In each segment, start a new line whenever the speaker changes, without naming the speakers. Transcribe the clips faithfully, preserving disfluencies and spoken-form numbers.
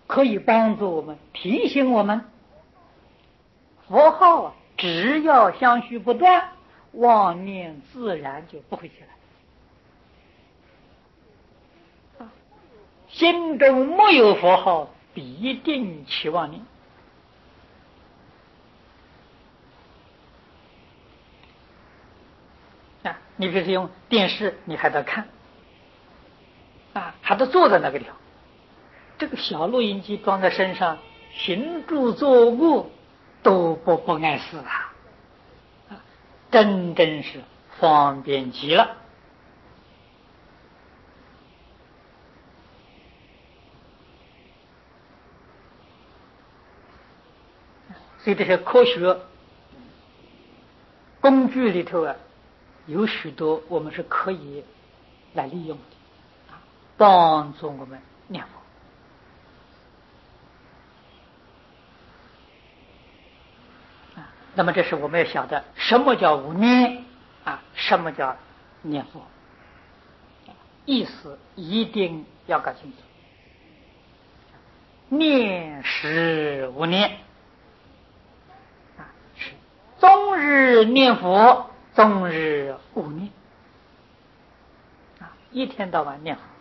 可以帮助我们，提醒我们。佛号啊，只要相续不断，妄念自然就不会起来。心中没有佛号，必定起妄念。啊，你比如说用电视，你还得看，啊，还得坐在那个地方。这个小录音机装在身上，行住坐卧都不不碍事啊，啊，真真是方便极了。所以这些科学工具里头啊，有许多我们是可以来利用的，啊，帮助我们念佛。啊，那么这是我们要晓得什么叫无念啊，什么叫念佛，意思一定要搞清楚。念是无念啊，是终日念佛，终日无念啊，一天到晚念佛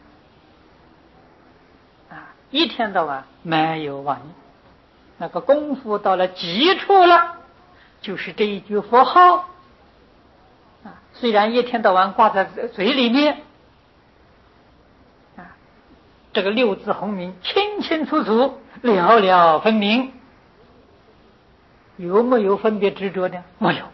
啊，一天到晚没有妄念。那个功夫到了极处了，就是这一句佛号啊，虽然一天到晚挂在嘴里面啊，这个六字洪名清清楚楚，了了分明，有没有分别执着呢？没有，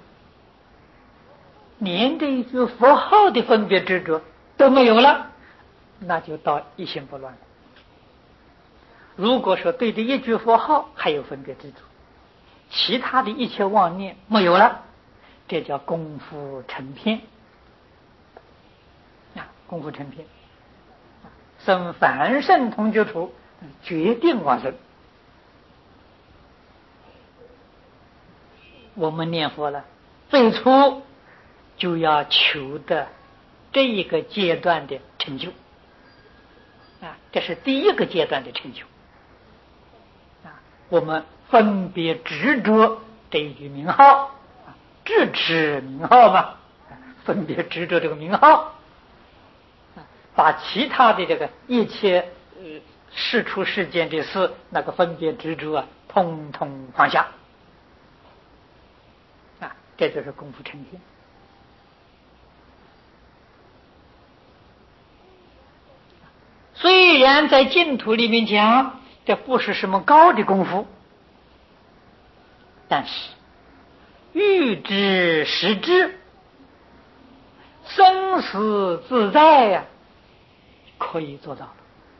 连这一句佛号的分别执着都没有了，那就到一心不乱了。如果说对这一句佛号还有分别执着，其他的一切妄念没有了，这叫功夫成片啊，功夫成片，生凡圣同居土，决定往生。我们念佛了，最初就要求得这一个阶段的成就啊，这是第一个阶段的成就啊。我们分别执着这一句名号，执持名号嘛，分别执着这个名号，把其他的这个一切呃世出世间的事，那个分别执着啊，通通放下啊，这就是功夫成片。虽然在净土里面讲，这不是什么高的功夫，但是欲知实知，生死自在呀、啊，可以做到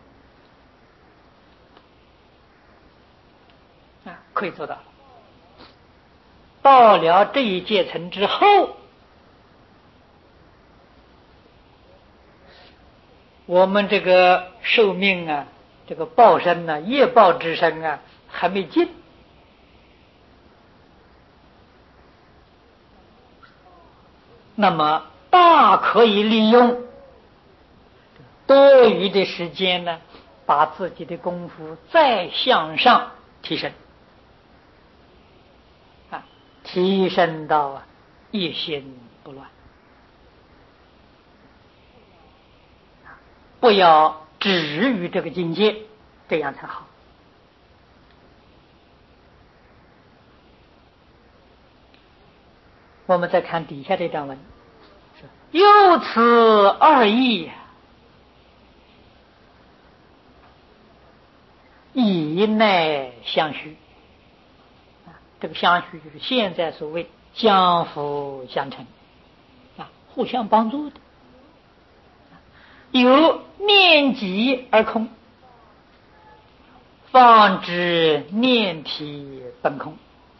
了啊，可以做到了。到了这一阶层之后，我们这个寿命啊，这个报身啊，业报之身啊，还没尽，那么大可以利用多余的时间呢，把自己的功夫再向上提升啊，提升到啊一心不乱，不要止于这个境界，这样才好。我们再看底下这段文，有此二义，以内相续。这个相续就是现在所谓相辅相成啊，互相帮助的。有念即而空，方知念体本空。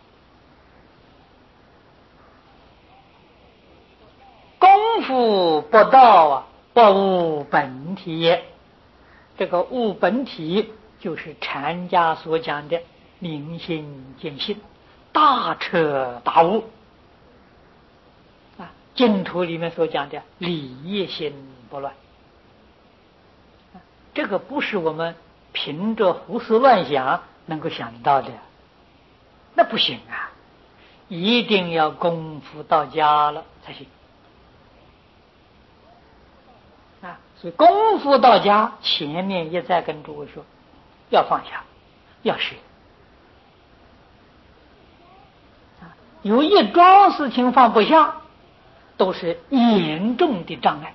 功夫不到啊，不悟本体也。这个悟本体就是禅家所讲的明心见性，大彻大悟啊，净土里面所讲的理业心不乱，这个不是我们凭着胡思乱想能够想得到的，那不行啊！一定要功夫到家了才行啊！所以功夫到家，前面一再跟诸位说，要放下，要舍啊！有一桩事情放不下，都是严重的障碍。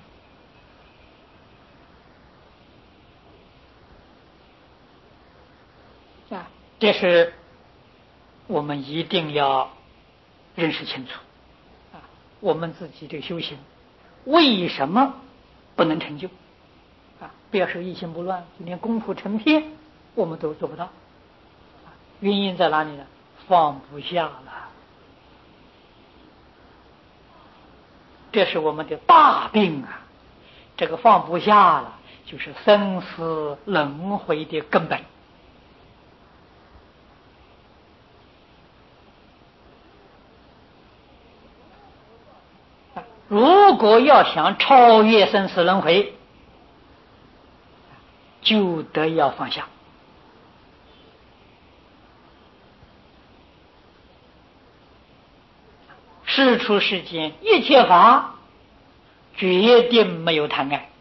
啊，这是我们一定要认识清楚啊！我们自己的修行为什么不能成就啊？不要说一心不乱，就连功夫成片我们都做不到。原因在哪里呢？放不下了，这是我们的大病啊！这个放不下了，就是生死轮回的根本。如果要想超越生死轮回，就得要放下。世出世间一切法，决定没有贪爱。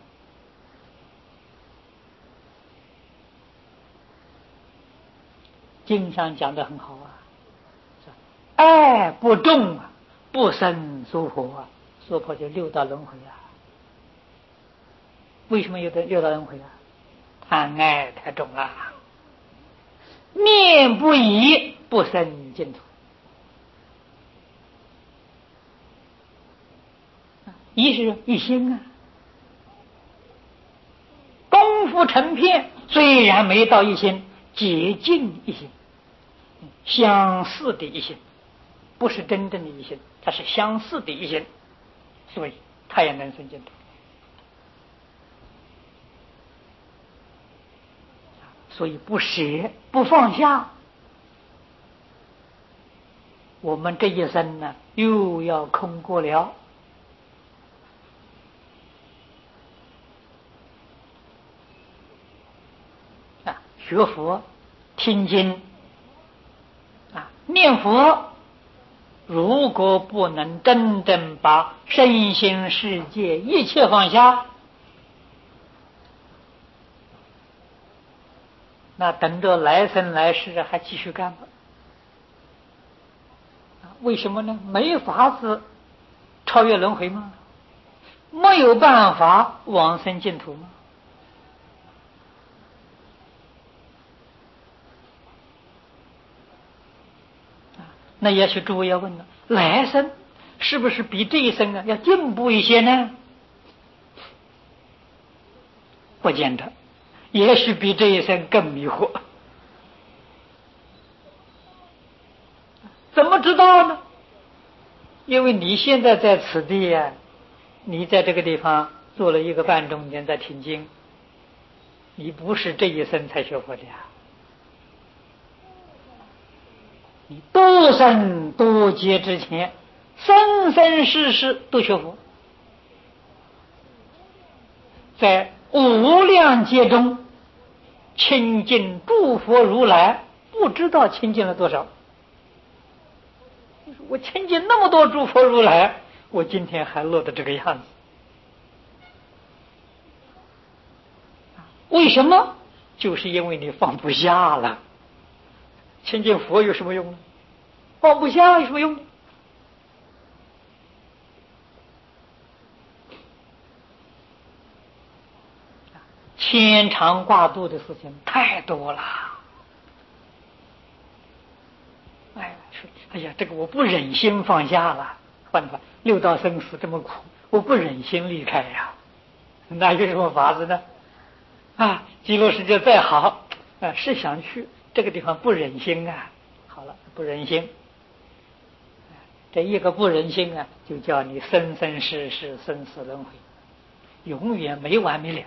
经上讲得很好啊，爱不重啊，不生娑婆啊。娑婆就六道轮回啊。为什么有的六道轮回啊？贪爱太重了。念不已，不生净土。一是一心啊，功夫成片，虽然没到一心，接近一心，相似的一心，不是真正的一心，它是相似的一心，所以它也能生净土。所以不舍不放下，我们这一生呢又要空过了。啊，学佛听经啊念佛，如果不能真正把身心世界一切放下，那等着来生来世还继续干吧。为什么呢？没法子超越轮回吗？没有办法往生净土吗？那也许诸位要问了，来生是不是比这一生啊要进步一些呢？不见得，也许比这一生更迷惑。怎么知道呢？因为你现在在此地啊，你在这个地方做了一个半钟年在听经，你不是这一生才学佛的呀。你多生多劫之前，生生世世都学佛，在无量劫中亲近诸佛如来，不知道亲近了多少。我亲近那么多诸佛如来，我今天还落得这个样子，为什么？就是因为你放不下了。亲近佛有什么用呢？放不下有什么用？牵肠挂肚的事情太多了。哎，哎呀，这个我不忍心放下了。换句话，六道生死这么苦，我不忍心离开呀。那有什么法子呢？啊，极乐世界再好，啊，是想去这个地方不忍心啊。好了，不忍心，这一个不忍心啊，就叫你生生世世生死轮回，永远没完没了。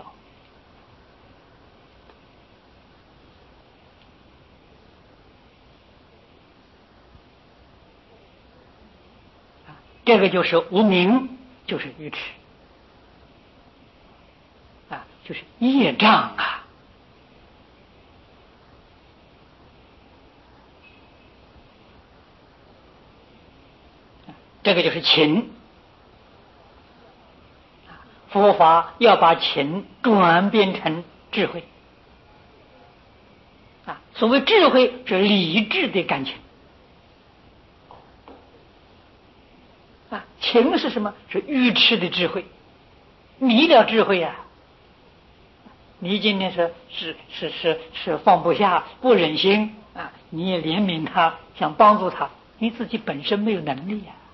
这个就是无明，就是愚痴啊，就是业障啊。 这个就是情。佛法要把情转变成智慧啊！所谓智慧是理智的感情啊，情是什么？是愚痴的智慧，迷了智慧啊！你今天是是是是是放不下，不忍心啊，你也怜悯他，想帮助他，你自己本身没有能力啊。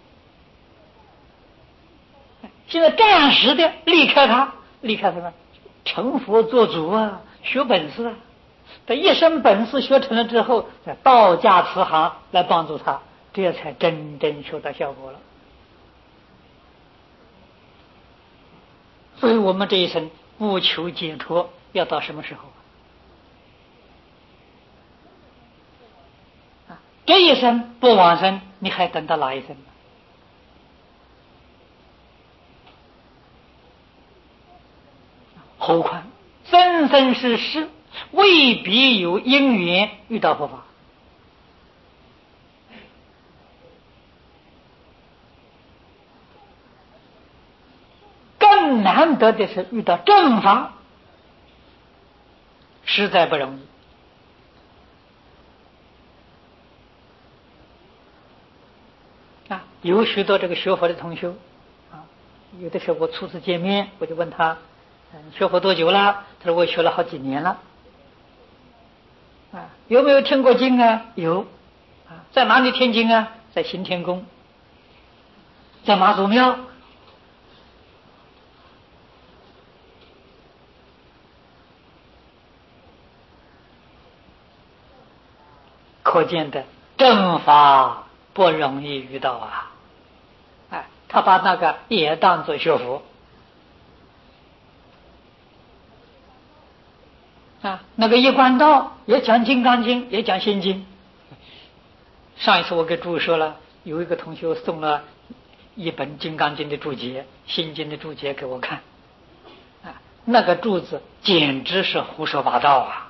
现在暂时的离开他，离开什么？成佛做主啊，学本事啊。等一身本事学成了之后，再道家慈航来帮助他，这才真正收到效果了。所以我们这一生不求解脱，要到什么时候啊？这一生不往生，你还等到哪一生？何况生生世世未必有因缘遇到佛法，更难得的是遇到正法，实在不容易啊！有许多这个学佛的同学啊，有的时候我初次见面，我就问他学佛多久了？他说我学了好几年了。啊，有没有听过经啊？有。啊，在哪里听经啊？在行天宫，在妈祖庙。可见的正法不容易遇到啊！哎，他把那个也当作学佛。啊，那个一贯道也讲《金刚经》，也讲《心经》。上一次我给诸位说了，有一个同学送了一本《金刚经》的注解，《心经》的注解给我看。啊，那个注字简直是胡说八道啊！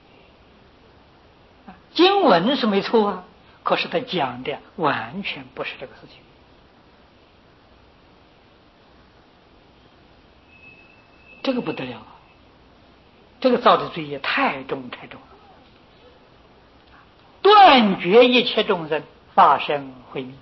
经文是没错啊，可是他讲的完全不是这个事情。这个不得了啊！这个造的罪业太重太重了，断绝一切众生发生慧命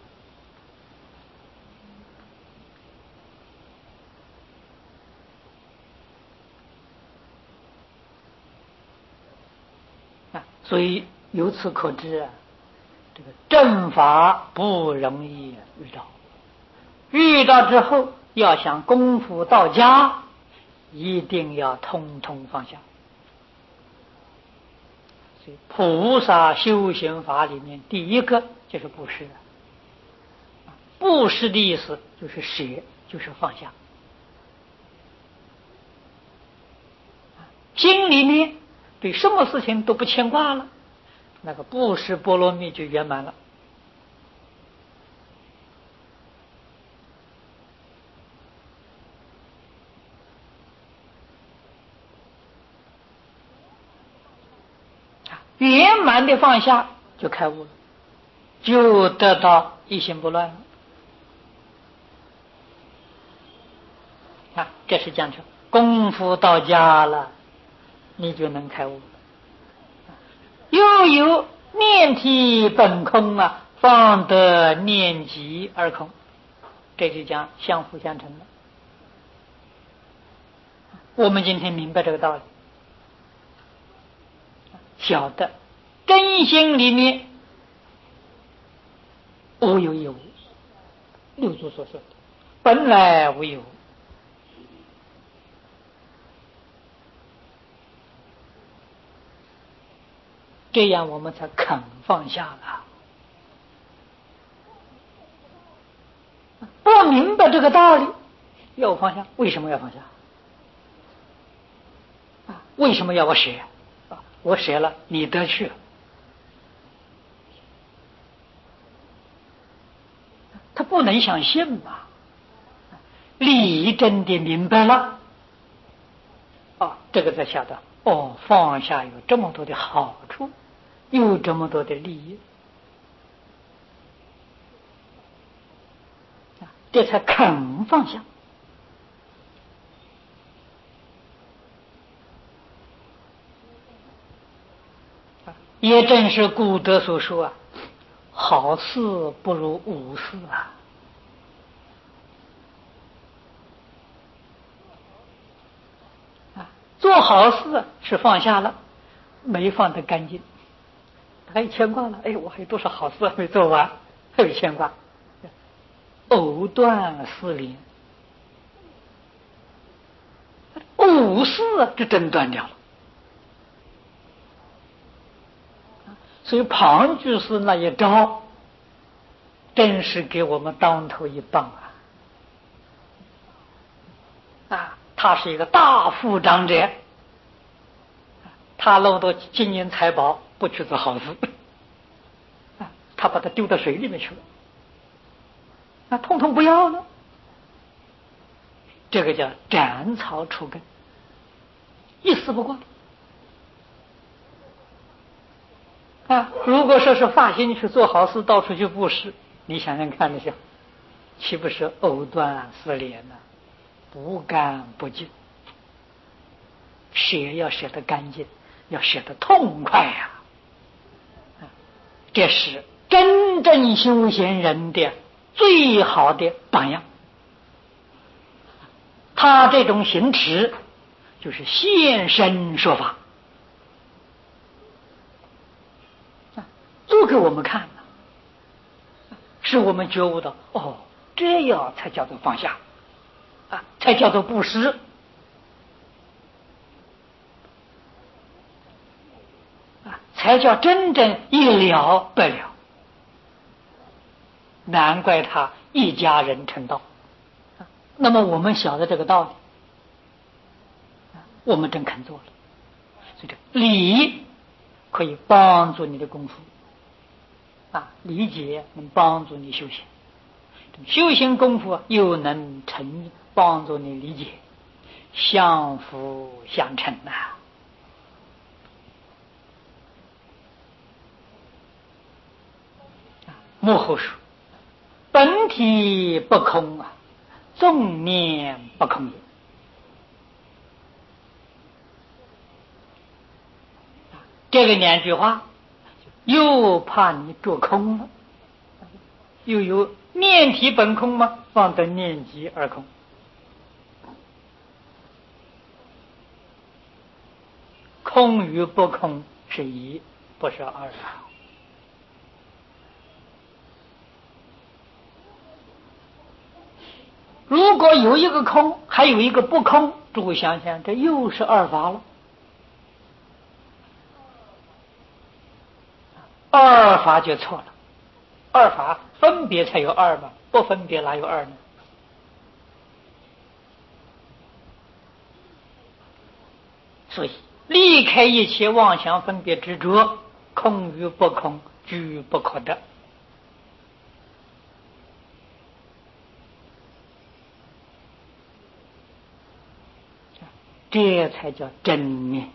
啊！所以由此可知啊，这个正法不容易遇到，遇到之后要想功夫到家，一定要通通放下。所以菩萨修行法里面第一个就是布施。布施的意思就是舍，就是放下。心里面对什么事情都不牵挂了，那个布施波罗蜜就圆满了。圆满的放下就开悟了，就得到一心不乱了。啊，这是讲究功夫到家了，你就能开悟了。又有念体本空啊，方得念即而空，这就讲相辅相成了。我们今天明白这个道理，晓得真心里面无有有，六祖所说的本来无有，这样我们才肯放下了。不明白这个道理，要放下，为什么要放下？啊，为什么要我舍？啊，我舍了，你得去了。他不能相信嘛？理真的明白了，啊，这个才晓得，哦，放下有这么多的好处，有这么多的利益。 这才肯放下。也正是古德所说啊，好事不如无事啊。啊，做好事是放下了，没放得干净，还有牵挂了。哎，我还有多少好事没做完，还有牵挂，藕断丝连。无事就真断掉了。所以庞居士那一招，真是给我们当头一棒啊！啊，他是一个大富长者，他漏到金银财宝不去做好事，啊，他把它丢到水里面去了，那通通不要了。这个叫斩草除根，一丝不挂。啊，如果说是发心去做好事，到处去布施，你想想看，那些岂不是藕断丝连呢？不干不净，舍要舍得干净，要舍得痛快呀！啊，这是真正修行人的最好的榜样。他这种行持，就是现身说法。做给我们看了，使我们觉悟到，哦，这样才叫做放下，啊，才叫做布施，啊，才叫真正一了百了。难怪他一家人成道。那么我们晓得这个道理，我们真肯做了。所以这理可以帮助你的功夫。啊，理解能帮助你修行，修行功夫又能成帮助你理解，相辅相成呐、啊。幕后说，本体不空啊，众念不空也。这个两句话又怕你做空了，又有念体本空吗？方得念即而空。空与不空是一，不是二啊。如果有一个空，还有一个不空，诸位想想，这又是二法了。二法就错了，二法分别才有二嘛，不分别哪有二呢？所以离开一切妄想分别执着，空与不空俱不可得。这才叫真念。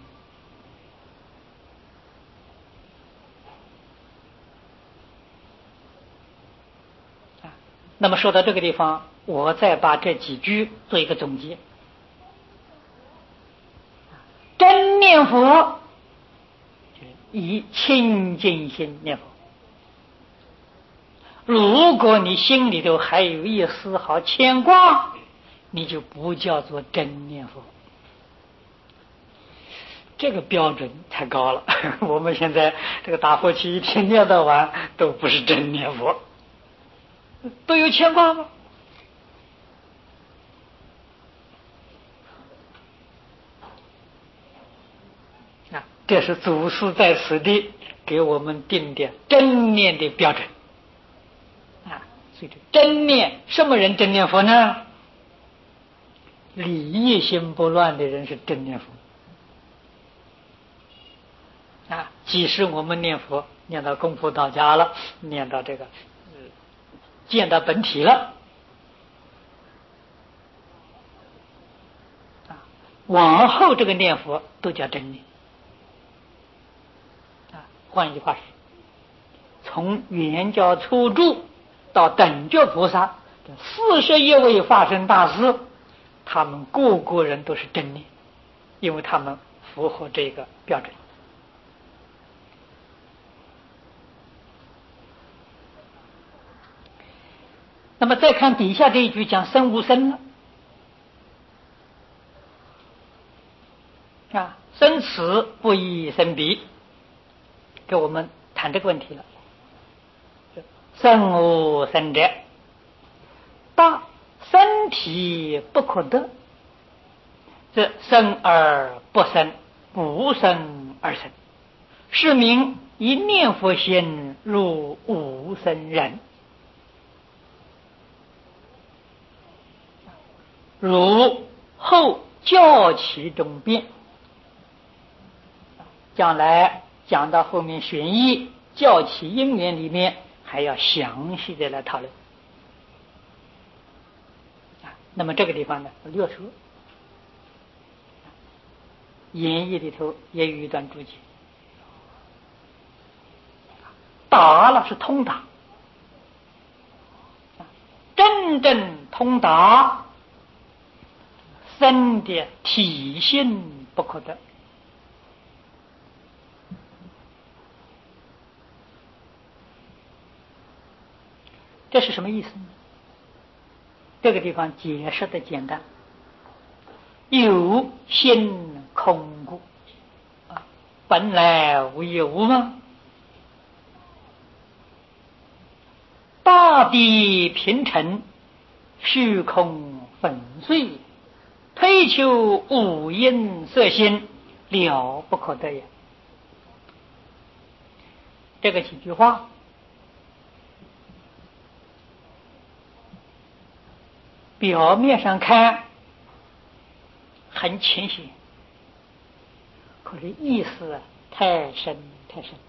那么说到这个地方，我再把这几句做一个总结。真念佛，以清净心念佛。如果你心里头还有一丝毫牵挂，你就不叫做真念佛。这个标准太高了，我们现在这个打佛七一天念到晚都不是真念佛，都有牵挂吗？啊，这是祖师在此地给我们定的真念的标准啊。所以真念，什么人真念佛呢？理一心不乱的人是真念佛啊。即使我们念佛念到功夫到家了，念到这个、呃、见到本体了啊，往后这个念佛都叫真念啊。换一句话说，从圆教初住到等觉菩萨， 这四十一位法身大师，他们个个人都是真念，因为他们符合这个标准。那么再看底下这一句讲生无生了啊，生此不以生彼，给我们谈这个问题了。生无生者，大身体不可得，这生而不生，不生而生，是名一念佛心入无生人。如后教其中变，将来讲到后面玄义教其因缘里面，还要详细的来讨论。那么这个地方呢，略说，演义里头也有一段注解，达了是通达，真正通达，生的体性不可得。这是什么意思呢？这个地方解释的简单，有心空故啊，本来无一物吗？大地平沉，虚空粉碎，推求五阴色心，了不可得也。这个几句话表面上看很浅显，可是意思啊太深太深。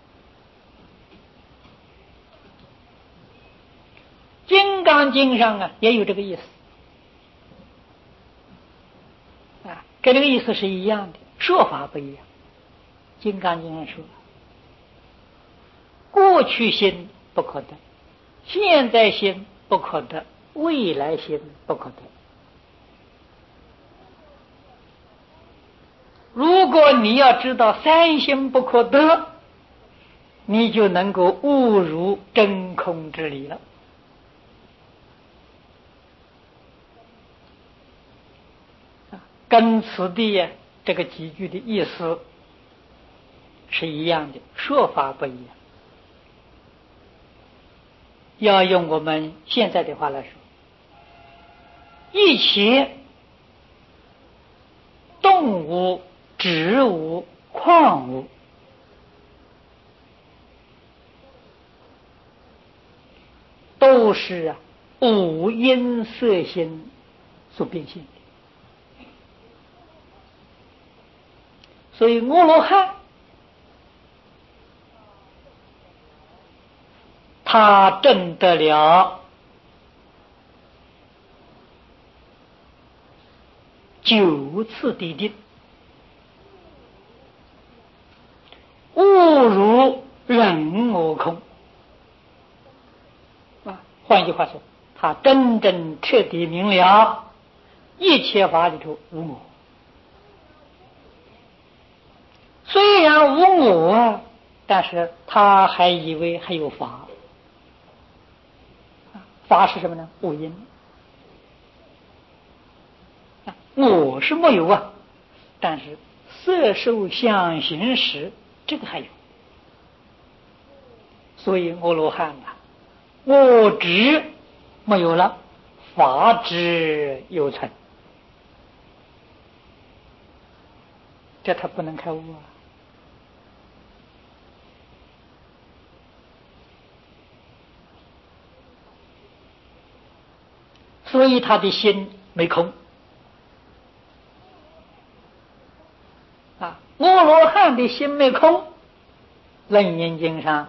金刚经上啊也有这个意思啊，跟这个意思是一样的，说法不一样。金刚经上说，过去心不可得，现在心不可得，未来心不可得。如果你要知道三心不可得，你就能够悟入真空之理了。跟此地这个几句的意思是一样的，说法不一样。要用我们现在的话来说，一切动物、植物、矿物都是啊五阴色心所变现的。所以阿罗汉他证得了九次地定，悟入人我空啊。换句话说，他真正彻底明了一切法里头无我。虽然无我，但是他还以为还有法。法是什么呢？无因。我是没有啊，但是色受想行识这个还有。所以阿罗汉啊，我执没有了，法执犹存，这他不能开悟啊。所以他的心没空啊。阿罗汉的心没空，楞严经上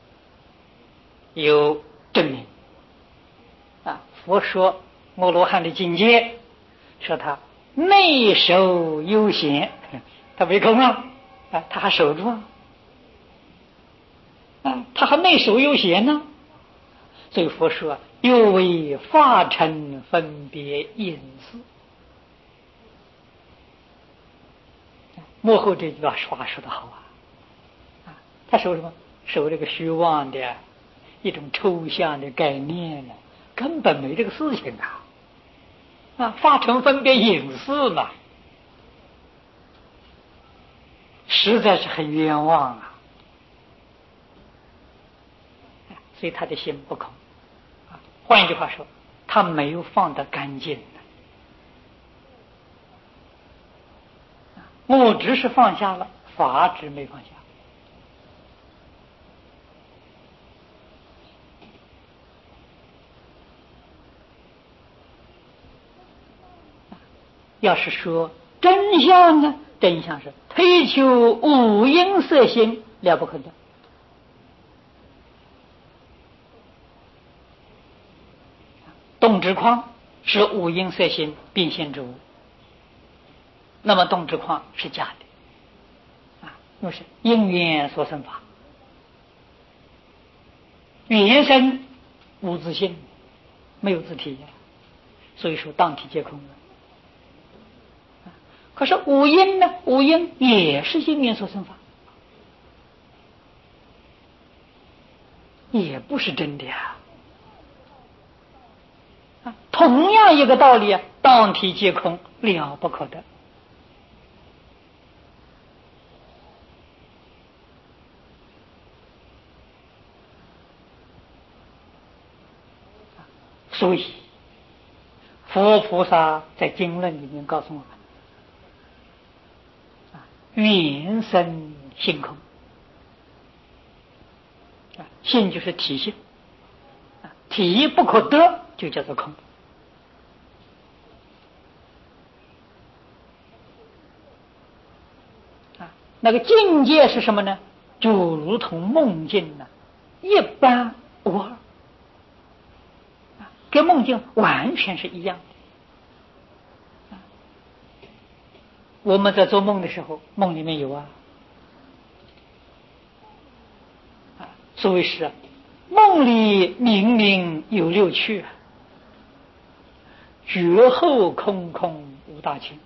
有证明啊。佛说阿罗汉的境界，说他内守悠闲，他没空啊，啊他还守住啊，啊他还内守悠闲呢。所以佛说又为法尘分别因事。幕后这句话话说的好啊！啊，他受什么？受这个虚妄的一种抽象的概念呢，根本没这个事情啊！啊，法尘分别因事嘛，实在是很冤枉啊！所以他的心不空。啊，换一句话说，他没有放得干净。物质是放下了，法执没放下。要是说真相呢？真相是推求五阴色心，了不可得。动之况是五阴色心并现之物，那么动之况是假的啊，那是因缘所生法。缘生无自性，没有自体，所以说当体皆空。可是五阴呢？五阴也是因缘所生法，也不是真的呀。啊，同样一个道理啊，当体皆空，了不可得。所以，佛菩萨在经论里面告诉我们：啊，缘生性空。啊，性就是体性，啊，体不可得，就叫做空。啊，那个境界是什么呢？就如同梦境呢，一般无二。跟梦境完全是一样的。我们在做梦的时候，梦里面有啊，啊，所谓是梦里明明有六趣，觉后空空无大清。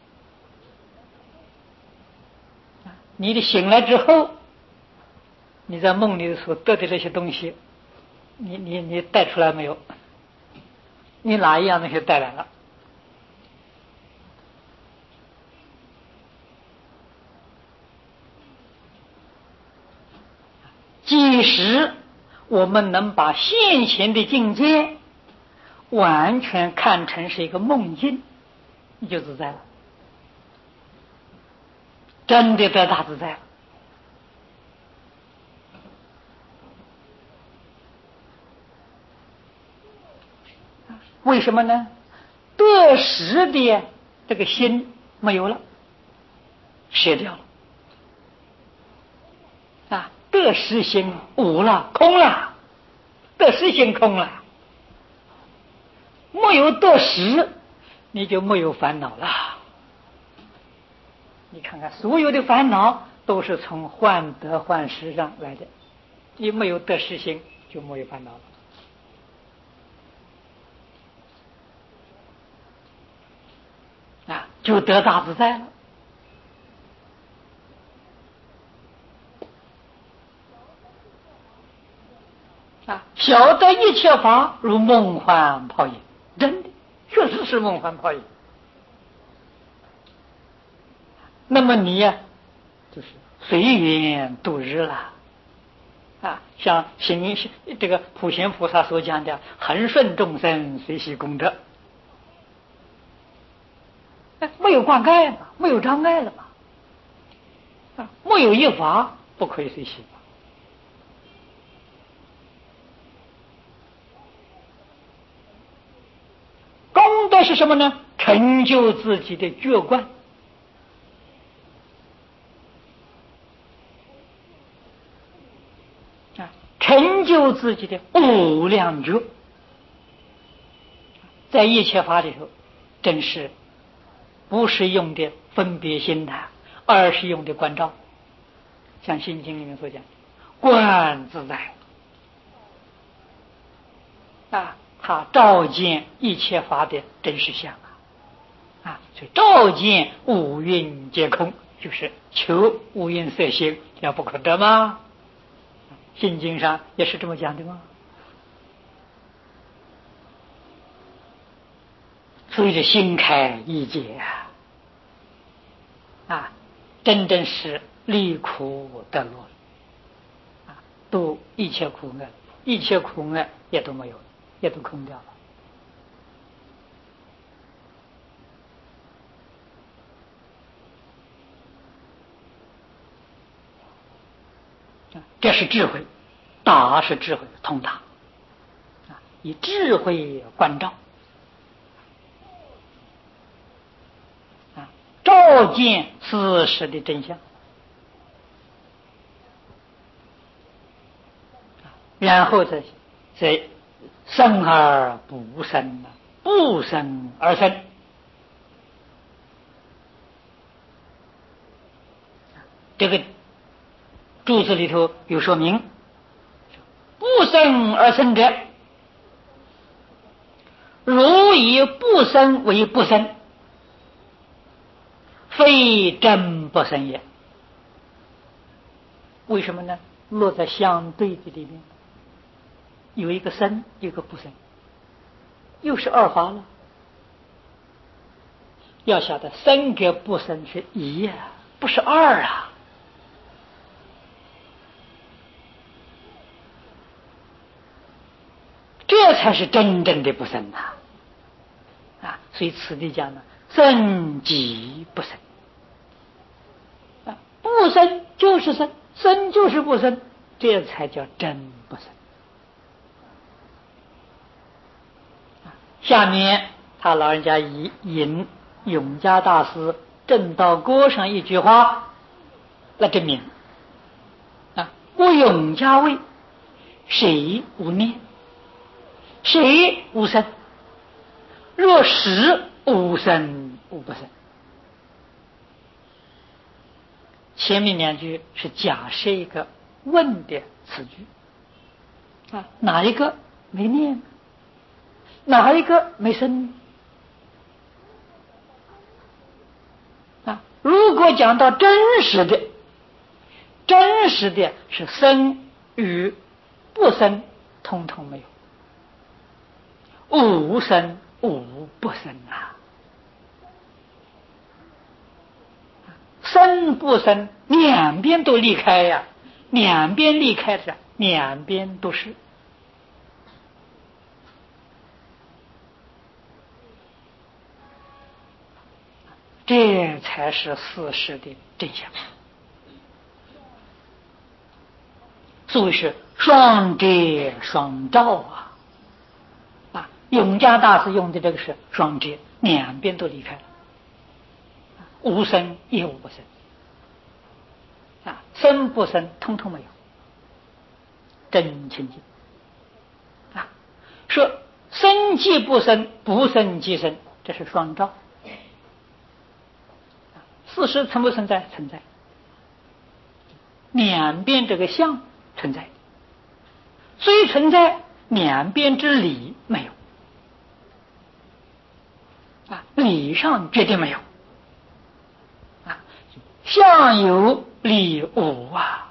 你的醒来之后，你在梦里所得的这些东西，你你你带出来没有？你哪一样东西带来了？即使我们能把现前的境界完全看成是一个梦境，你就自在了，真的得大自在了。为什么呢？得失的这个心没有了，舍掉了啊，得失心无了，空了，得失心空了，没有得失，你就没有烦恼了。你看看，所有的烦恼都是从患得患失上来的，你没有得失心，就没有烦恼了。啊，就得大自在了。啊，晓得一切法如梦幻泡影，真的确实是梦幻泡影。那么你呀、啊，就是随缘度日了。啊，像行这个普贤菩萨所讲的，恒顺众生，随喜功德。没有挂碍嘛，没有障碍了嘛，啊，没有一法不可以随喜。功德是什么呢？成就自己的觉观，啊，成就自己的无量觉，在一切法里头，真是不是用的分别心的，而是用的观照。像《心经》里面所讲，观自在啊， 他照见一切法的真实相啊！啊，所以照见五蕴皆空，就是求五蕴色心了不可得吗？心经上也是这么讲的吗？所以这心开意解啊，啊，真正是离苦得乐啊，度一切苦厄，一切苦厄也都没有了，也都空掉了。这是智慧，达是智慧，通达啊，以智慧观照啊，照见事实的真相，然后再再生而不生，不生而生。这个注释里头有说明，不生而生者，如以不生为不生，非真不生也。为什么呢？落在相对的里面，有一个生，有一个不生，又是二法了。要晓得生跟不生是一啊，不是二啊。这才是真正的不生呐！啊，所以此地讲呢，生即不生啊，不生就是生，生就是不生，这才叫真不生。下面他老人家引引永嘉大师《正道歌》上一句话来证明啊，我永嘉谓谁无念？谁无生？若实无生无不生。前面两句是假设一个问的词句啊，哪一个没念？哪一个没生？啊，如果讲到真实的，真实的是生与不生通通没有。无生无不生啊，生不生两边都离开呀、啊，两边离开的，两边都是。这才是事实的真相。所以是双遮双照啊！啊，永嘉大师用的这个是双遮，两边都离开了，无生也无不生啊，生不生通通没有，真清净啊！说生即不生，不生即生，这是双照。事实存不存在？存在。两边这个相存在，虽存在，两边之理没有啊，理上绝对没有啊，相有理无啊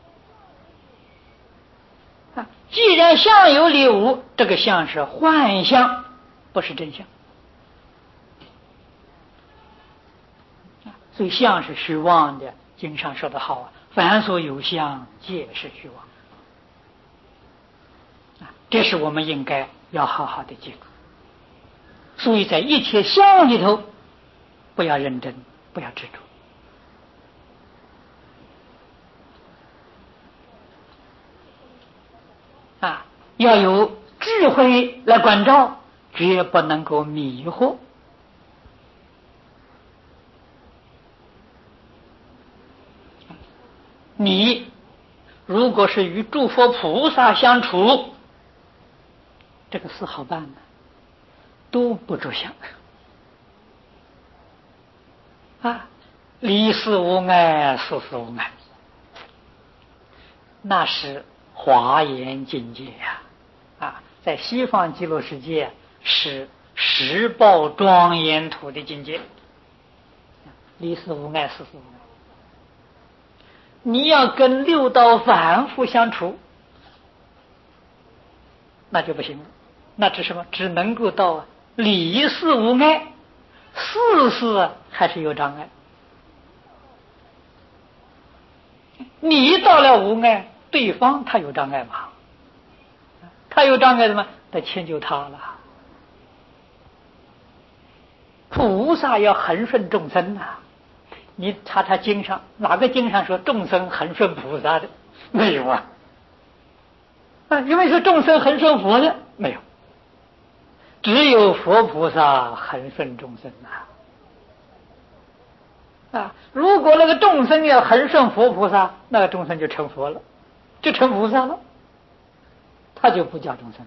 啊！既然相有理无，这个相是幻相，不是真相啊，所以相是虚妄的。经上说得好啊，凡所有相，皆是虚妄啊，这是我们应该要好好的记住。所以在一切相里头，不要认真，不要执着啊，要有智慧来关照，绝不能够迷惑。你如果是与诸佛菩萨相处，这个事好办的，都不着相啊，离事无碍，事事无碍，那是华严境界呀！啊， 在西方极乐世界是十报庄严土的境界，离世无碍，世事无碍。你要跟六道凡夫相处，那就不行了，那只什么？只能够到离世无碍，世事还是有障碍。你到了无碍，对方他有障碍吗？他有障碍的吗？得迁就他了。菩萨要恒顺众生啊！你查查经上，哪个经上说众生恒顺菩萨的？没有啊！啊，有没有说众生恒顺佛的？没有。只有佛菩萨恒顺众生啊！啊，如果那个众生要恒顺佛菩萨，那个众生就成佛了，就成菩萨了，他就不叫众生。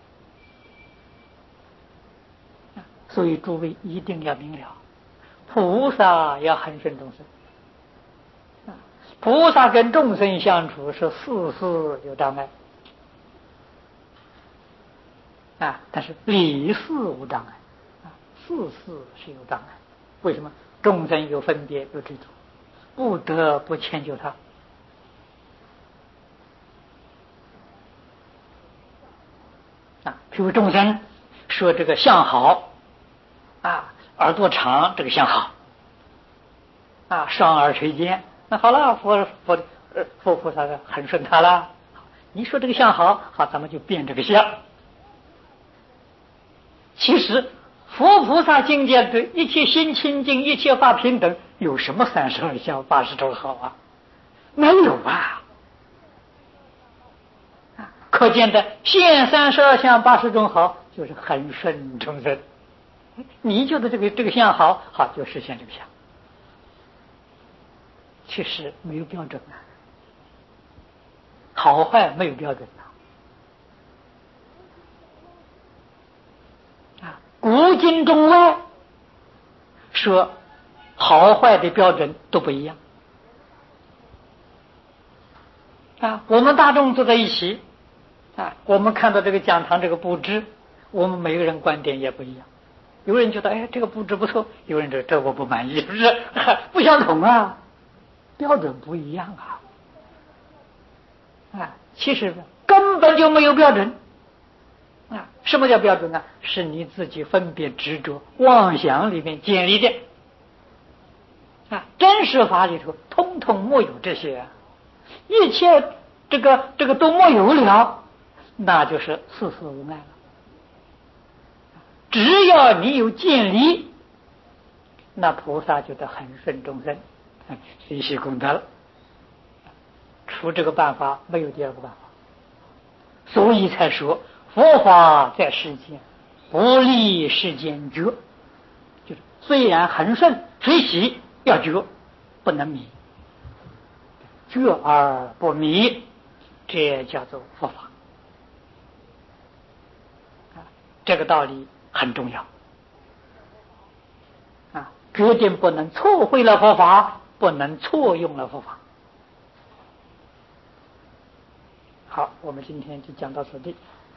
所以诸位一定要明了，菩萨要恒顺众生，菩萨跟众生相处是事事有障碍啊，但是理事无障碍啊，事事是有障碍。为什么？众生有分别有执着，不得不迁就他啊。譬如众生说这个相好啊，耳朵长，这个相好啊，双耳垂肩，那好了，佛佛佛菩萨很顺他了。你说这个相好，好，咱们就变这个相。其实佛菩萨境界对一切心清净，一切法平等，有什么三十二相八十种好啊？没有啊！啊，可见的现三十二相八十种好，就是恒顺众生。你觉得这个这个相好，好就实现这个相。其实没有标准啊，好坏没有标准啊。啊，古今中外说好坏的标准都不一样啊。我们大众坐在一起啊，我们看到这个讲堂这个布置，我们每个人观点也不一样。有人觉得哎这个布置不错，有人觉得这我不满意，是不是？不相同啊，标准不一样啊。啊，其实根本就没有标准啊！什么叫标准啊？是你自己分别执着妄想里面建立的啊！真实法里头通通没有这些，一切这个这个都没有了，那就是事事无碍了。只要你有建立，那菩萨就得恒顺众生，随喜功德了。除这个办法，没有第二个办法。所以才说佛法在世间，不离世间觉，就是虽然恒顺随喜，要觉，不能迷，觉而不迷，这叫做佛法。这个道理很重要啊，决定不能错会了佛法，不能错用了佛法。好，我们今天就讲到此地。